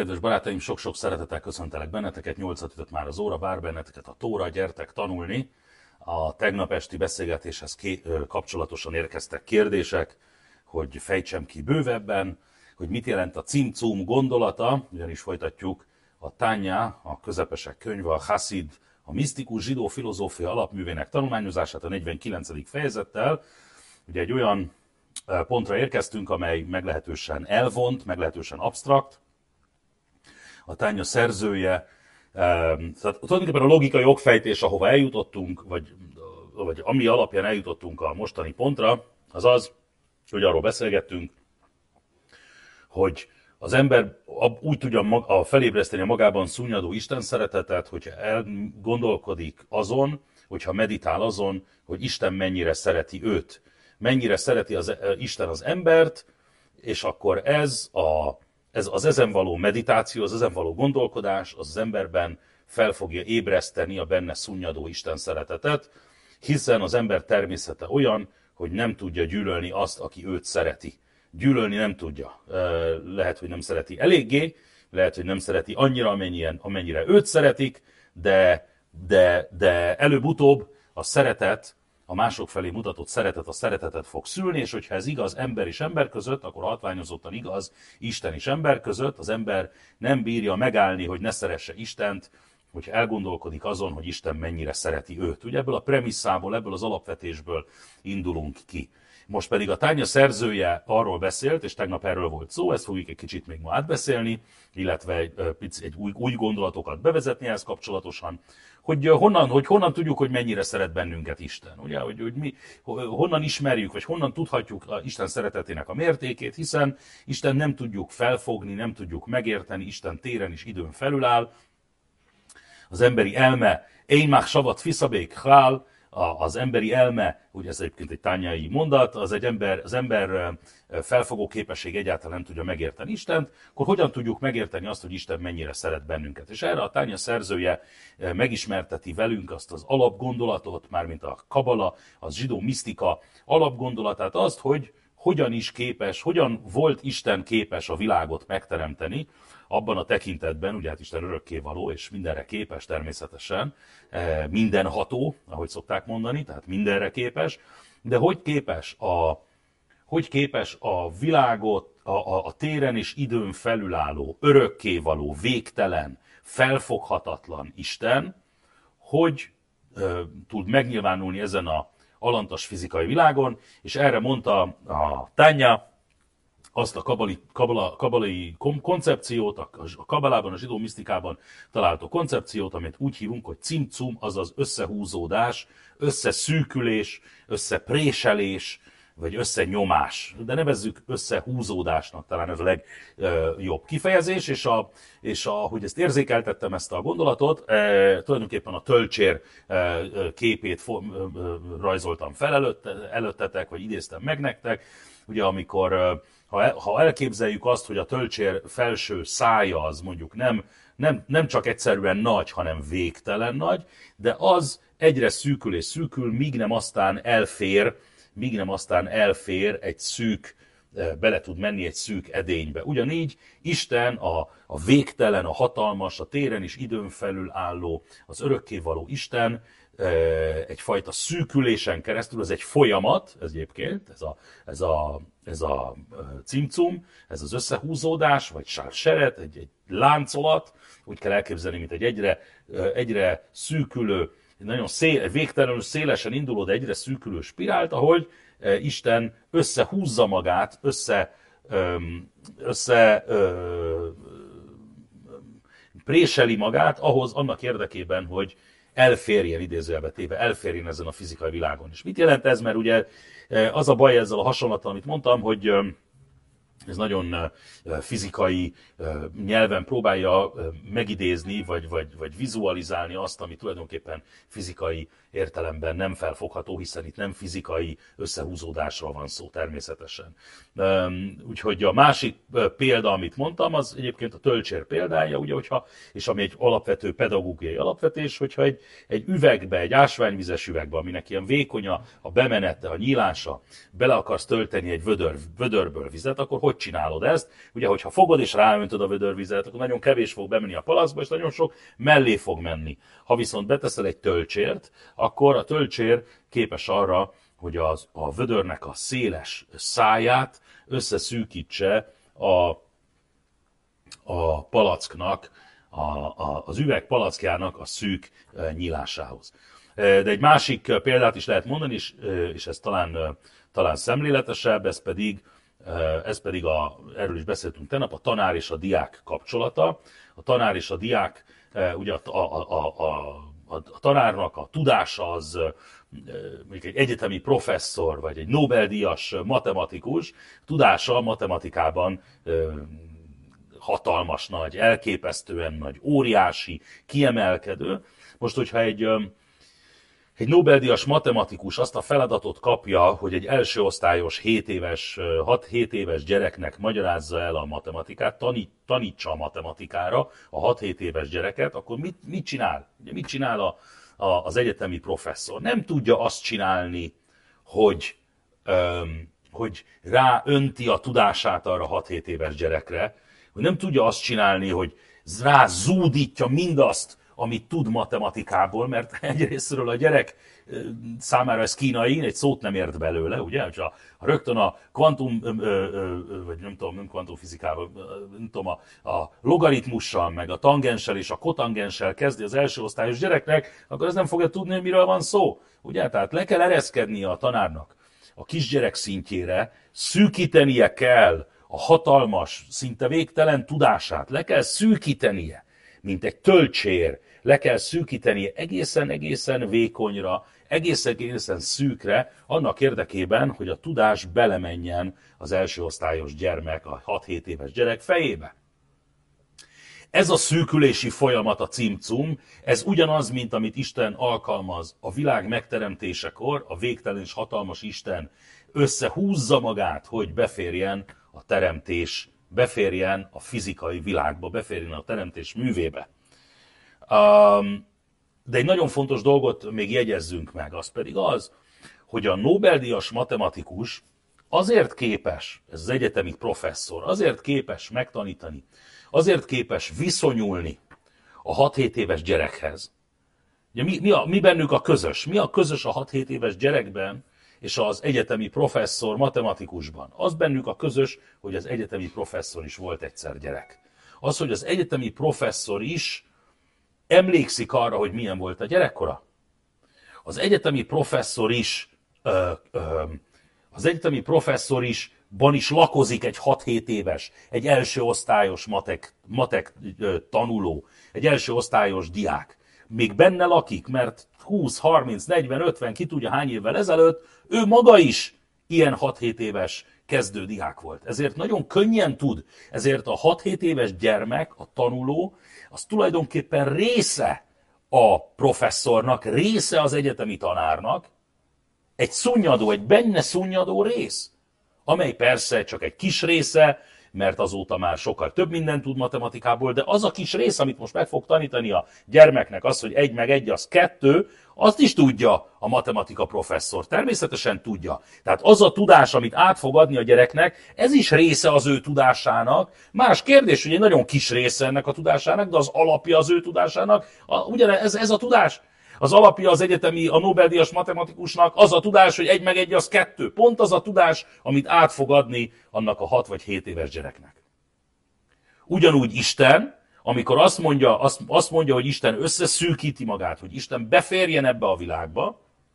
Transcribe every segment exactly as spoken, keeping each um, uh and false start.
Kedves barátaim, sok-sok szeretettel köszöntelek benneteket, nyolcat ütött már az óra, vár benneteket a Tóra, gyertek tanulni. A tegnap esti beszélgetéshez ké- kapcsolatosan érkeztek kérdések, hogy fejtsem ki bővebben, hogy mit jelent a cimcum gondolata, ugyanis folytatjuk a Tanya, a közepesek könyve, a Hasid, a misztikus zsidó filozófia alapművének tanulmányozását a negyvenkilencedik fejezettel. Ugye egy olyan pontra érkeztünk, amely meglehetősen elvont, meglehetősen absztrakt. A Tanya szerzője, tehát tulajdonképpen a logikai okfejtés, ahova eljutottunk, vagy, vagy ami alapján eljutottunk a mostani pontra, az az, hogy arról beszélgettünk, hogy az ember úgy tudja a felébreszteni a magában szunnyadó Isten szeretetet, hogyha elgondolkodik azon, hogyha meditál azon, hogy Isten mennyire szereti őt. Mennyire szereti az, Isten az embert, és akkor ez, a, ez az ezen való meditáció, az ezen való gondolkodás az, az emberben fel fogja ébreszteni a benne szunnyadó Isten szeretetet, hiszen az ember természete olyan, hogy nem tudja gyűlölni azt, aki őt szereti. Gyűlölni nem tudja. Lehet, hogy nem szereti eléggé, lehet, hogy nem szereti annyira, amennyien, amennyire őt szeretik, de, de, de előbb-utóbb a szeretet, a mások felé mutatott szeretet a szeretetet fog szülni, és hogyha ez igaz ember és ember között, akkor hatványozottan igaz Isten és ember között. Az ember nem bírja megállni, hogy ne szeresse Istent, hogyha elgondolkodik azon, hogy Isten mennyire szereti őt. Ugye ebből a premisszából, ebből az alapvetésből indulunk ki. Most pedig a Tanya szerzője arról beszélt, és tegnap erről volt szó, ezt fogjuk egy kicsit még ma átbeszélni, illetve egy, egy új, új gondolatokat bevezetni ehhez kapcsolatosan, hogy honnan, hogy honnan tudjuk, hogy mennyire szeret bennünket Isten. Ugye, hogy, hogy mi honnan ismerjük, vagy honnan tudhatjuk a Isten szeretetének a mértékét, hiszen Isten nem tudjuk felfogni, nem tudjuk megérteni, Isten téren és időn felül Az emberi elme, én már savat fiszabék hál, az emberi elme, ugye ez egyébként egy tányai mondat, az egy ember, az ember felfogó képesség egyáltalán nem tudja megérteni Istent, akkor hogyan tudjuk megérteni azt, hogy Isten mennyire szeret bennünket? És erre a Tanya szerzője megismerteti velünk azt az alapgondolatot, mármint a kabala, az zsidó misztika alapgondolatát, azt, hogy hogyan is képes, hogyan volt Isten képes a világot megteremteni, abban a tekintetben, ugye hát Isten örökkévaló és mindenre képes természetesen, mindenható, ahogy szokták mondani, tehát mindenre képes, de hogy képes a, hogy képes a világot, a, a, a téren és időn felülálló, örökkévaló, végtelen, felfoghatatlan Isten, hogy ö, tud megnyilvánulni ezen a alantas fizikai világon, és erre mondta a Tanya azt a kabali, kabala, kabalai koncepciót, a kabalában, a zsidó misztikában található koncepciót, amit úgy hívunk, hogy cimcum, azaz összehúzódás, összeszűkülés, összepréselés, vagy összenyomás. De nevezzük összehúzódásnak, talán ez a legjobb kifejezés, és, a, és a, hogy ezt érzékeltettem, ezt a gondolatot, e, tulajdonképpen a tölcsér e, képét for, e, rajzoltam fel előtte, előttetek, vagy idéztem meg nektek, ugye amikor ha elképzeljük azt, hogy a tölcsér felső szája az mondjuk nem, nem, nem csak egyszerűen nagy, hanem végtelen nagy, de az egyre szűkül és szűkül, míg nem aztán elfér, míg nem aztán elfér egy szűk, bele tud menni egy szűk edénybe. Ugyanígy Isten a, a végtelen, a hatalmas, a téren és időn felül álló, az örökkévaló Isten, egyfajta szűkülésen keresztül, ez egy folyamat, ez egyébként, ez a, ez a, ez a cimcum, ez az összehúzódás, vagy sárseret, egy, egy láncolat, úgy kell elképzelni, mint egy egyre, egyre szűkülő, egy nagyon szél, végtelenül szélesen induló, de egyre szűkülő spirált, ahogy Isten összehúzza magát, össze, össze préseli magát ahhoz, annak érdekében, hogy elférjen, idézőjelbe téve, elférjen ezen a fizikai világon. És mit jelent ez? Mert ugye az a baj ezzel a hasonlattal, amit mondtam, hogy ez nagyon fizikai nyelven próbálja megidézni, vagy, vagy, vagy vizualizálni azt, ami tulajdonképpen fizikai értelemben nem felfogható, hiszen itt nem fizikai összehúzódásról van szó természetesen. Úgyhogy a másik példa, amit mondtam, az egyébként a tölcsér példája, ugye, hogyha, és ami egy alapvető pedagógiai alapvetés, hogyha egy, egy üvegbe, egy ásványvizes üvegbe, aminek ilyen vékony a bemenete, a nyílása, bele akarsz tölteni egy vödör, vödörből vizet, akkor hogy csinálod ezt? Ugye, hogyha fogod és ráöntöd a vödörvizet, akkor nagyon kevés fog bemenni a palackba, és nagyon sok mellé fog menni. Ha viszont beteszel egy tölcsért, akkor a tölcsér képes arra, hogy az, a vödörnek a széles száját összeszűkítse a, a palacknak, a, a, az üveg palackjának a szűk nyílásához. De egy másik példát is lehet mondani, és, és ez talán, talán szemléletesebb, ez pedig, ez pedig a, erről is beszéltünk tegnap, a tanár és a diák kapcsolata. A tanár és a diák, ugye a, a, a, a, a tanárnak a tudása az, mondjuk egy egyetemi professzor, vagy egy Nobel-díjas matematikus, tudása a matematikában hatalmas nagy, elképesztően nagy, óriási, kiemelkedő. Most, hogyha egy, egy Nobel-díjas matematikus azt a feladatot kapja, hogy egy első osztályos, hét éves, hat-hét éves gyereknek magyarázza el a matematikát, tanít, tanítsa a matematikára a hat-hét éves gyereket, akkor mit, mit csinál? Ugye mit csinál a, a, az egyetemi professzor? Nem tudja azt csinálni, hogy, öm, hogy ráönti a tudását arra hat-hét éves gyerekre, hogy nem tudja azt csinálni, hogy rá zúdítja mindazt, amit tud matematikából, mert egyrésztről a gyerek számára ez kínai, egy szót nem ért belőle, ugye? Ha rögtön a kvantum, vagy nem tudom, nem kvantumfizikával, nem tudom, a, a logaritmussal, meg a tangenssel és a kotangenssel kezdi az első osztályos gyereknek, akkor ez nem fogja tudni, hogy miről van szó. Ugye? Tehát le kell ereszkednie a tanárnak a kisgyerek szintjére, szűkítenie kell a hatalmas, szinte végtelen tudását, le kell szűkítenie, mint egy tölcsér, le kell szűkítenie egészen-egészen vékonyra, egészen-egészen szűkre, annak érdekében, hogy a tudás belemenjen az első osztályos gyermek, a hat-hét éves gyerek fejébe. Ez a szűkülési folyamat, a cimcum, ez ugyanaz, mint amit Isten alkalmaz a világ megteremtésekor, a végtelen és hatalmas Isten összehúzza magát, hogy beférjen a teremtés, beférjen a fizikai világba, beférjen a teremtés művébe. De egy nagyon fontos dolgot még jegyezzünk meg, az pedig az, hogy a Nobel-díjas matematikus azért képes, ez az egyetemi professzor, azért képes megtanítani, azért képes viszonyulni a hat-hét éves gyerekhez. Ugye mi, mi, a, mi bennük a közös? Mi a közös a hat-hét éves gyerekben és az egyetemi professzor matematikusban? Az bennük a közös, hogy az egyetemi professzor is volt egyszer gyerek. Az, hogy az egyetemi professzor is emlékszik arra, hogy milyen volt a gyerekkora. Az egyetemi professzor is, ö, ö, az egyetemi professzor is, ban is lakozik egy hat-hét éves, egy első osztályos matek, matek ö, tanuló, egy első osztályos diák. Még benne lakik, mert húsz, harminc, negyven, ötven, ki tudja hány évvel ezelőtt, ő maga is ilyen hat-hét éves kezdő diák volt. Ezért nagyon könnyen tud, ezért a hat-hét éves gyermek, a tanuló, az tulajdonképpen része a professzornak, része az egyetemi tanárnak, egy szunnyadó, egy benne szunnyadó rész, amely persze csak egy kis része, mert azóta már sokkal több mindent tud matematikából, de az a kis rész, amit most meg fog tanítani a gyermeknek, az, hogy egy meg egy az kettő, azt is tudja a matematika professzor. Természetesen tudja. Tehát az a tudás, amit át fog adni a gyereknek, ez is része az ő tudásának. Más kérdés, hogy egy nagyon kis része ennek a tudásának, de az alapja az ő tudásának. Ugyanez ez a tudás. Az alapja az egyetemi, a Nobel-díjas matematikusnak az a tudás, hogy egy meg egy az kettő. Pont az a tudás, amit át fog adni annak a hat vagy hét éves gyereknek. Ugyanúgy Isten, amikor azt mondja, azt, azt mondja, hogy Isten összeszűkíti magát, hogy Isten beférjen ebbe a világba,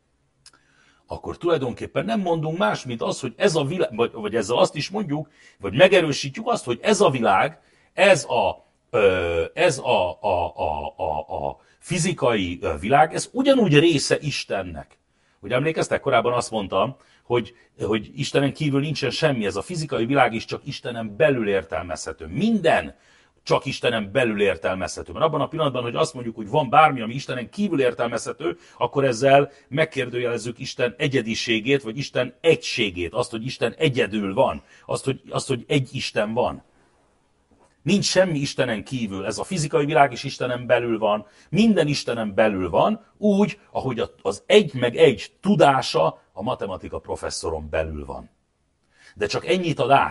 akkor tulajdonképpen nem mondunk más, mint az, hogy ez a világ, vagy, vagy ezzel azt is mondjuk, vagy megerősítjük azt, hogy ez a világ, ez a, ez a, a, a, a, a fizikai világ, ez ugyanúgy része Istennek. Hogy emlékeztek, korábban azt mondtam, hogy, hogy Istenen kívül nincsen semmi, ez a fizikai világ is csak Istenen belül értelmezhető. Minden csak Istenen belül értelmezhető. Mert abban a pillanatban, hogy azt mondjuk, hogy van bármi, ami Istenen kívül értelmezhető, akkor ezzel megkérdőjelezzük Isten egyediségét, vagy Isten egységét, azt, hogy Isten egyedül van, azt, hogy, azt, hogy egy Isten van. Nincs semmi Istenen kívül, ez a fizikai világ is Istenen belül van, minden Istenen belül van, úgy, ahogy az egy meg egy tudása a matematika professzoron belül van. De csak ennyit ad át,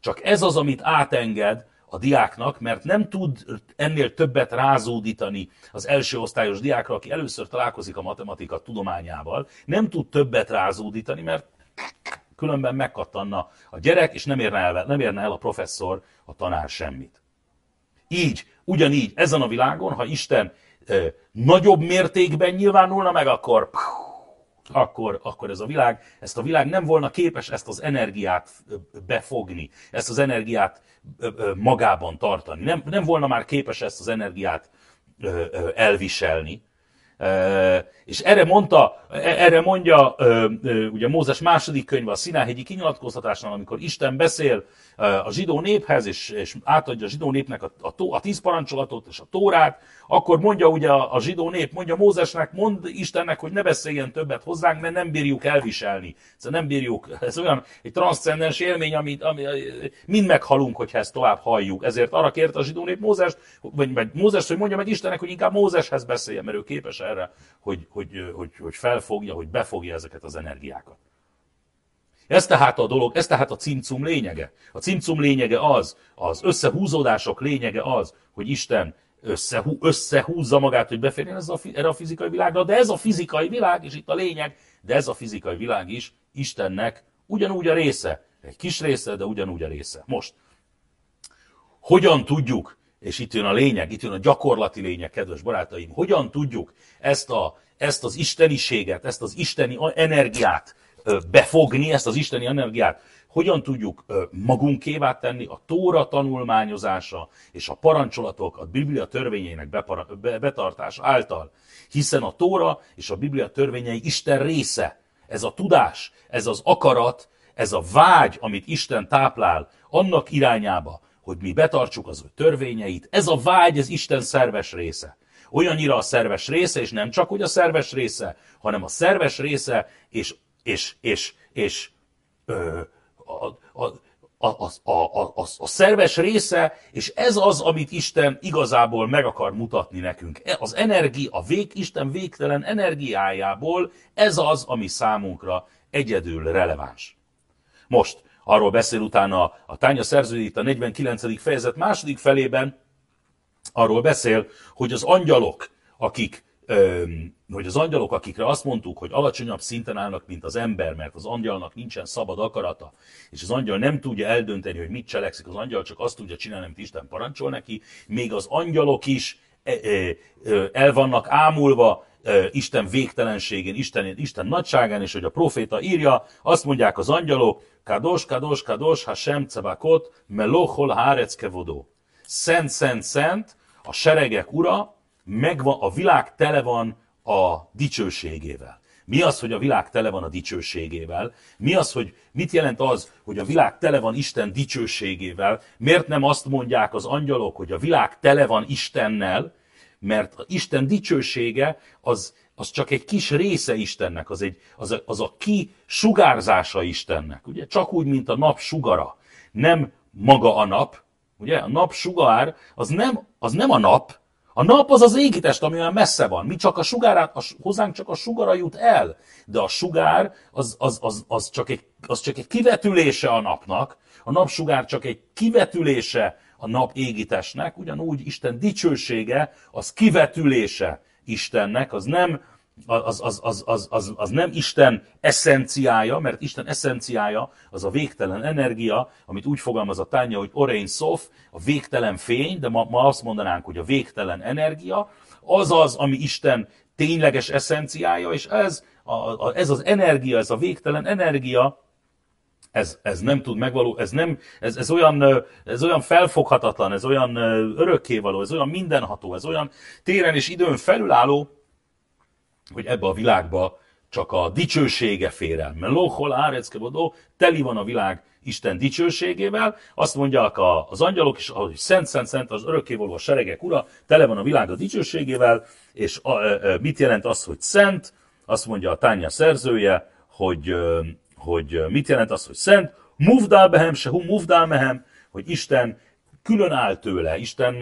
Csak ez az, amit átenged a diáknak, mert nem tud ennél többet rázódítani az első osztályos diákra, aki először találkozik a matematika tudományával, nem tud többet rázódítani, mert különben megkattanna a gyerek, és nem érne el, nem érne el a professzor, a tanár semmit. Így, ugyanígy ezen a világon, ha Isten ö, nagyobb mértékben nyilvánulna meg, akkor, akkor, akkor ez a világ, ezt a világ nem volna képes ezt az energiát befogni, ezt az energiát ö, ö, magában tartani. Nem, nem volna már képes ezt az energiát ö, ö, elviselni. Uh, és erre mondta, erre mondja uh, uh, ugye Mózes második könyve a Szinájhegyi kinyilatkoztatásnál, amikor Isten beszél uh, a zsidó néphez, és, és átadja a zsidó népnek a, a, tó, a tíz parancsolatot és a Tórát, akkor mondja ugye a, a zsidó nép, mondja Mózesnek, mond Istennek, hogy ne beszéljen többet hozzánk, mert nem bírjuk elviselni. Szóval nem bírjuk, ez olyan egy transzcendens élmény, amit ami, mind meghalunk, hogyha ezt tovább halljuk. Ezért arra kérte a zsidó nép Mózest, vagy, vagy Mózest, hogy mondja meg Istennek, hogy inkább Mózeshez beszéljen, mert ő képes erre, hogy, hogy, hogy, hogy felfogja, hogy befogja ezeket az energiákat. Ez tehát a dolog, ez tehát a cimcum lényege. A cimcum lényege az, az összehúzódások lényege az, hogy Isten összehú, összehúzza magát, hogy beférjen ez a, erre a fizikai világra, de ez a fizikai világ, és itt a lényeg, de ez a fizikai világ is Istennek ugyanúgy a része. Egy kis része, de ugyanúgy a része. Most, hogyan tudjuk, és itt jön a lényeg, itt jön a gyakorlati lényeg, kedves barátaim, hogyan tudjuk ezt, a, ezt az isteniséget, ezt az isteni energiát befogni, ezt az isteni energiát, hogyan tudjuk magunkévá tenni a Tóra tanulmányozása és a parancsolatok, a Biblia törvényeinek betartása által. Hiszen a Tóra és a Biblia törvényei Isten része. Ez a tudás, ez az akarat, ez a vágy, amit Isten táplál annak irányába, hogy mi betartsuk az ő törvényeit. Ez a vágy, ez Isten szerves része. Olyannyira a szerves része, és nem csak hogy a szerves része, hanem a szerves része, és, és, és, és ö, a, a, a, a, a, a, a szerves része, és ez az, amit Isten igazából meg akar mutatni nekünk. Az energia, a vég, Isten végtelen energiájából ez az, ami számunkra egyedül releváns. Most arról beszél utána a Tánya szerzője itt a negyvenkilencedik fejezet második felében, arról beszél, hogy az angyalok, akik, öm, hogy az angyalok, akikre azt mondtuk, hogy alacsonyabb szinten állnak, mint az ember, mert az angyalnak nincsen szabad akarata, és az angyal nem tudja eldönteni, hogy mit cselekszik, az angyal csak azt tudja csinálni, amit Isten parancsol neki, még az angyalok is el vannak ámulva Isten végtelenségén, Isten, Isten nagyságán, és hogy a proféta írja, azt mondják az angyalok, Kados, Kados, Kados, Hashem Cebakot, Melohol Hárec Kevodó. Szent, szent, szent, a seregek ura, megvan, a világ tele van a dicsőségével. Mi az, hogy a világ tele van a dicsőségével? Mi az, hogy mit jelent az, hogy a világ tele van Isten dicsőségével? Miért nem azt mondják az angyalok, hogy a világ tele van Istennel? Mert Isten dicsősége az, az csak egy kis része Istennek, az, egy, az, a, az a kisugárzása Istennek. Ugye? Csak úgy, mint a nap sugara. Nem maga a nap, ugye? A nap sugár az nem, az nem a nap. A nap az az égitest, ami olyan messze van. Mi csak a sugárát, a, hozzánk csak a sugara jut el. De a sugár az, az, az, az, csak egy, az csak egy kivetülése a napnak. A napsugár csak egy kivetülése a nap égitestnek, ugyanúgy Isten dicsősége, az kivetülése Istennek, az nem, az, az, az, az, az, az nem Isten eszenciája, mert Isten eszenciája az a végtelen energia, amit úgy fogalmaz a Tánya, hogy Orein Sof, a végtelen fény, de ma, ma azt mondanánk, hogy a végtelen energia, az az, ami Isten tényleges eszenciája, és ez, a, a, ez az energia, ez a végtelen energia, Ez, ez nem tud megvaló, ez, nem, ez, ez, olyan, ez olyan felfoghatatlan, ez olyan örökkévaló, ez olyan mindenható, ez olyan téren és időn felülálló, hogy ebbe a világba csak a dicsősége fér el. Melohol áreckevodó, teli van a világ Isten dicsőségével, azt mondják az angyalok is, hogy szent, szent, szent, az örökkévaló a seregek ura, tele van a világ a dicsőségével, és a, a, mit jelent az, hogy szent? Azt mondja a Tánya szerzője, hogy hogy mit jelent az, hogy szent, muvdál behem, sehu muvdál mehem, hogy Isten külön áll tőle, Isten,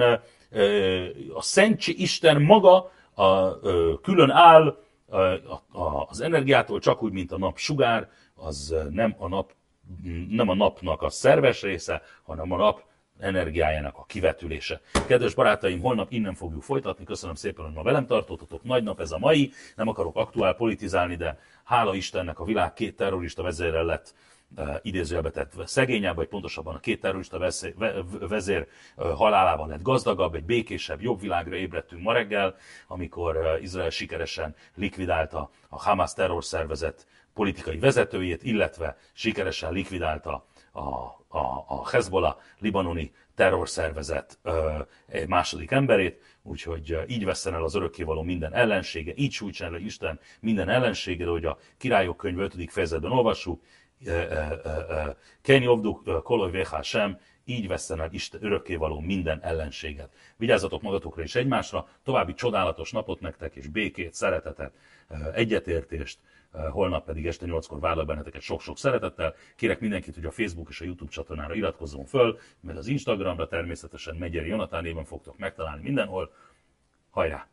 a szentség, Isten maga a, külön áll az energiától, csak úgy, mint a nap sugár, az nem a nap nem a napnak a szerves része, hanem a nap energiájának a kivetülése. Kedves barátaim, holnap innen fogjuk folytatni. Köszönöm szépen, hogy ma velem tartottatok. Nagy nap ez a mai. Nem akarok aktuál politizálni, de hála Istennek a világ két terrorista vezérrel lett uh, idézőjelbe tett szegényebb, vagy pontosabban a két terrorista vezér, vezér uh, halálával lett gazdagabb, egy békésebb, jobb világra ébredtünk ma reggel, amikor uh, Izrael sikeresen likvidálta a Hamas terrorszervezet politikai vezetőjét, illetve sikeresen likvidálta a, a, a Hezbollah libanoni terrorszervezet ö, egy második emberét, úgyhogy így veszten el az örökkévaló minden ellensége, így sújtsen le Isten minden ellensége, hogy a Királyok könyve ötödik fejezetben olvassuk, Ken Jovduk Koloj Véhá sem, így veszten el Isten örökkévaló minden ellenséget. Vigyázzatok magatokra és egymásra, további csodálatos napot nektek, és békét, szeretetet, egyetértést, holnap pedig este nyolckor várlak benneteket sok-sok szeretettel. Kérek mindenkit, hogy a Facebook és a YouTube csatornára iratkozzon föl, meg az Instagramra természetesen Megyeri Jonatán néven fogtok megtalálni mindenhol. Hajrá!